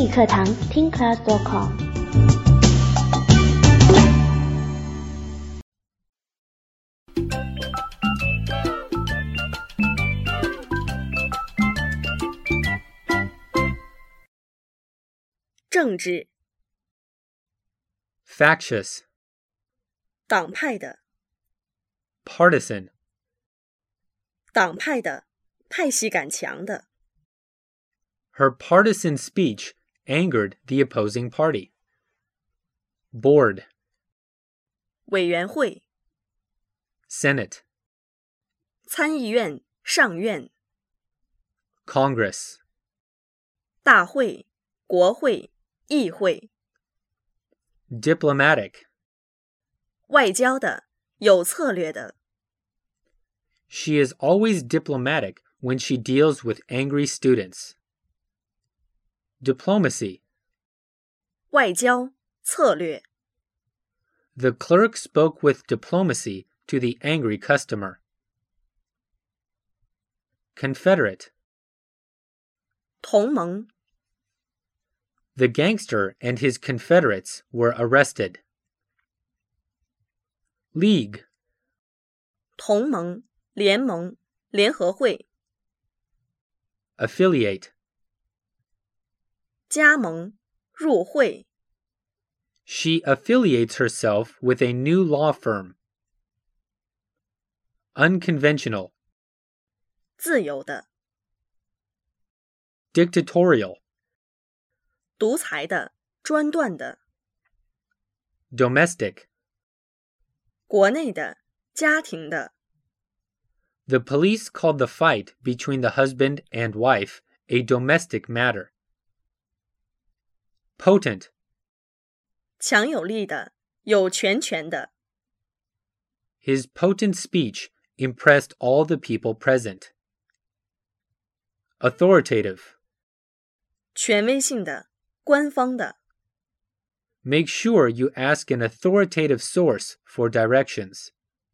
语课堂听 class.com。 政治 factious, 党派的 partisan, 党派的派系感强的 her partisan speech angered the opposing party. Board, 委员会 Senate, 参议院上院 Congress, 大会国会议会 diplomatic, 外交的有策略的 she is always diplomatic when she deals with angry students. Diplomacy, 外交策略 the clerk spoke with diplomacy to the angry customer. Confederate, 同盟 the gangster and his confederates were arrested. League, 同盟联盟联合会 affiliate, 加盟入会 she affiliates herself with a new law firm. Unconventional, 自由的 dictatorial, 独裁的专断的 domestic, 国内的家庭的 the police called the fight between the husband and wife a domestic matter. Potent, 强有力的有全权的 his potent speech impressed all the people present. Authoritative, 权威性的官方的 make sure you ask an authoritative source for directions.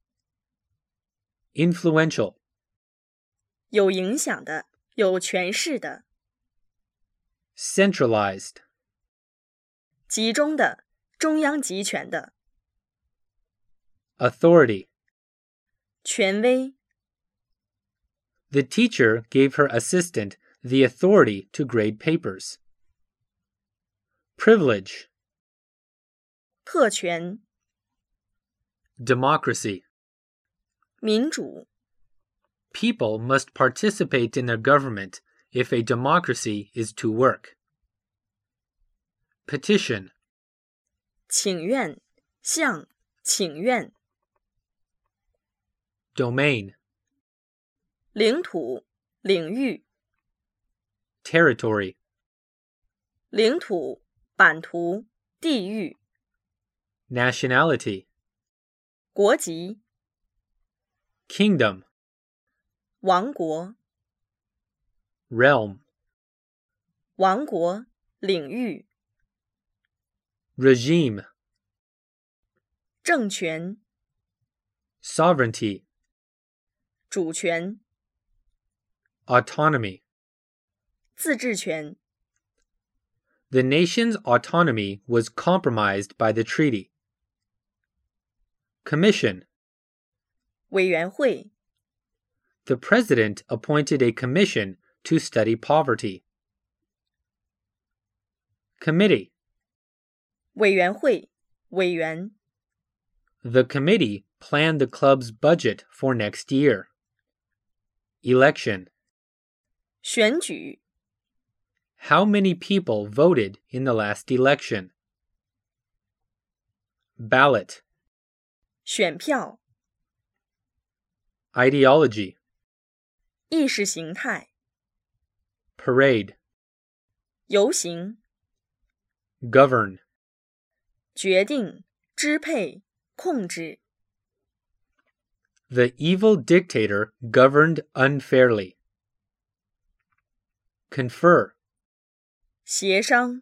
Influential, 有影响的有权势的 centralized, 集中的中央集权的 authority. 权威 The teacher gave her assistant the authority to grade papers. Privilege, 特权 democracy. 民主 People must participate in their government if a democracy is to work. Petition, 请愿向请愿 domain, 领土领域 territory, 领土版图地域 nationality, 国籍 kingdom, 王国 realm, 王国领域 regime, 政权 sovereignty, 主权 autonomy. 自治权 The nation's autonomy was compromised by the treaty. Commission, 委员会 the president appointed a commission to study poverty. Committee, 委员会委员 the committee planned the club's budget for next year. Election, 选举 how many people voted in the last election? Ballot, 选票 ideology, 意识形态 parade, 游行 govern, 决定支配控制 the evil dictator governed unfairly. Confer, 协商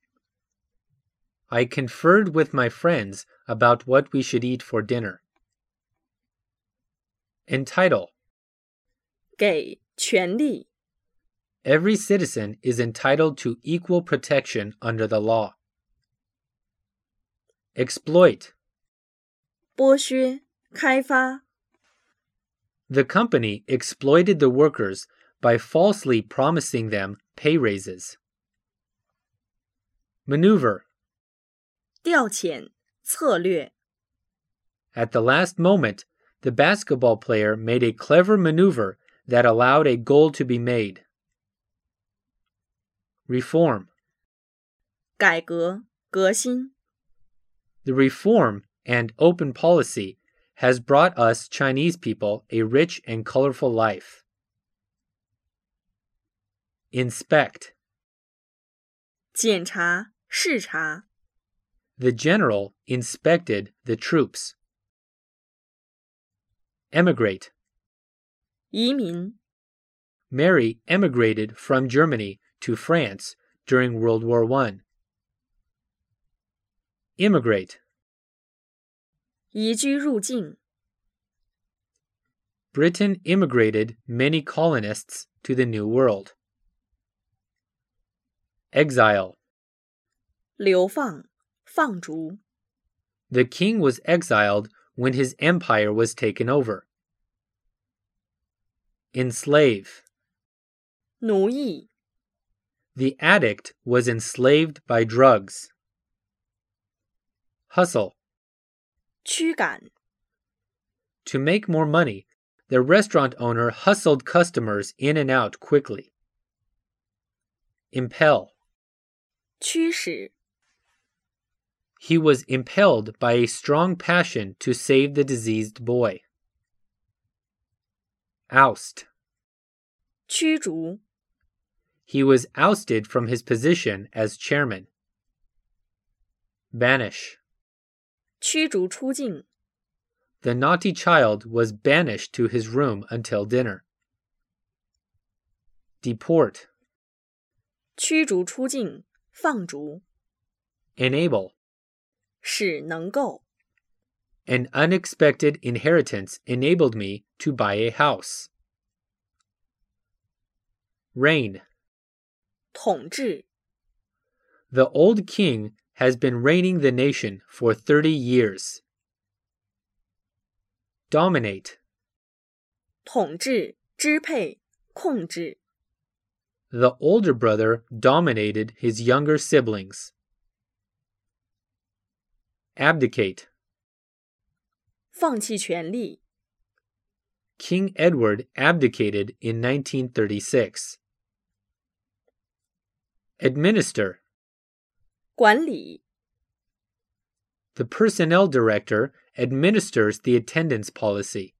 I conferred with my friends about what we should eat for dinner. Entitle, 给权利 Every citizen is entitled to equal protection under the law. Exploit. 剥削、开发。 The company exploited the workers by falsely promising them pay raises. Maneuver. 调遣、策略。 At the last moment, the basketball player made a clever maneuver that allowed a goal to be made. Reform. 改革、革新。 The reform and open policy has brought us Chinese people a rich and colorful life. Inspect. 检查、视察。 The general inspected the troops. Emigrate. 移民。 Mary emigrated from Germany to France during World War I. Immigrate. 移居入境。 Britain immigrated many colonists to the New World. Exile. 流放、放逐。 The king was exiled when his empire was taken over. Enslave. 奴役。 The addict was enslaved by drugs. Hustle. 驱赶。 To make more money, the restaurant owner hustled customers in and out quickly. Impel. 驱使。 He was impelled by a strong passion to save the diseased boy. Oust. 驱逐。 He was ousted from his position as chairman. Banish. 驱逐出境。 The naughty child was banished to his room until dinner. Deport. 驱逐出境，放逐。 Enable. 使能够。 An unexpected inheritance enabled me to buy a house. Reign. 统治。 The old king has been reigning the nation for 30 years. Dominate. 统治、支配、控制。 The older brother dominated his younger siblings. Abdicate. 放弃权力。 King Edward abdicated in 1936. Administer. 管理。 The personnel director administers the attendance policy.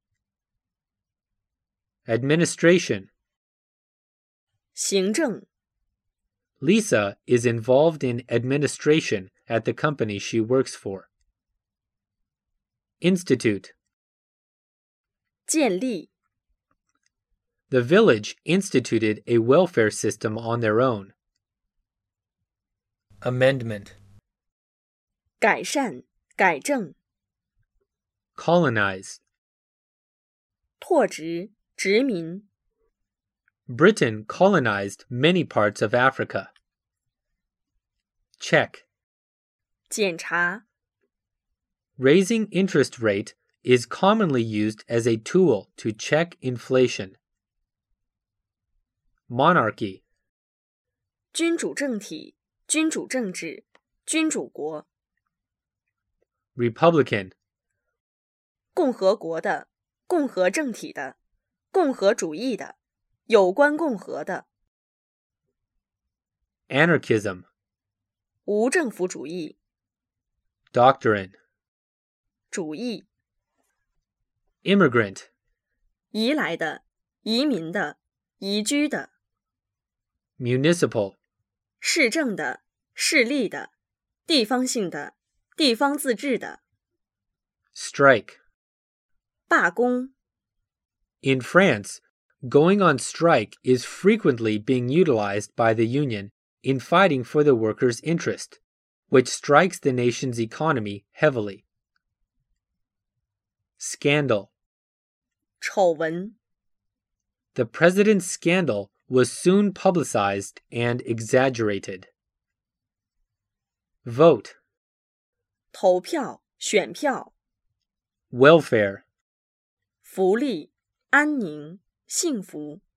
Administration. 行政。 Lisa is involved in administration at the company she works for. Institute. 建立。 The village instituted a welfare system on their own. Amendment. 改善、改正。 Colonize. 拓殖、殖民。 Britain colonized many parts of Africa. Check. 检查。 Raising interest rate is commonly used as a tool to check inflation. Monarchy. 君主政体、君主政治、君主国。 Republican. 共和国的、共和政体的、共和主义的、有关共和的。 Anarchism. 无政府主义。 Doctrine. 主义。 Immigrant. 移来的、移民的、移居的。 Municipal. 市政的、市立的、地方性的、地方自治的。 Strike. 罢工。 In France, going on strike is frequently being utilized by the union in fighting for the workers' interest, which strikes the nation's economy heavily. Scandal. 丑闻。 The president's scandal was soon publicized and exaggerated. Vote. 投票、选票。 Welfare. 福利、安宁、幸福。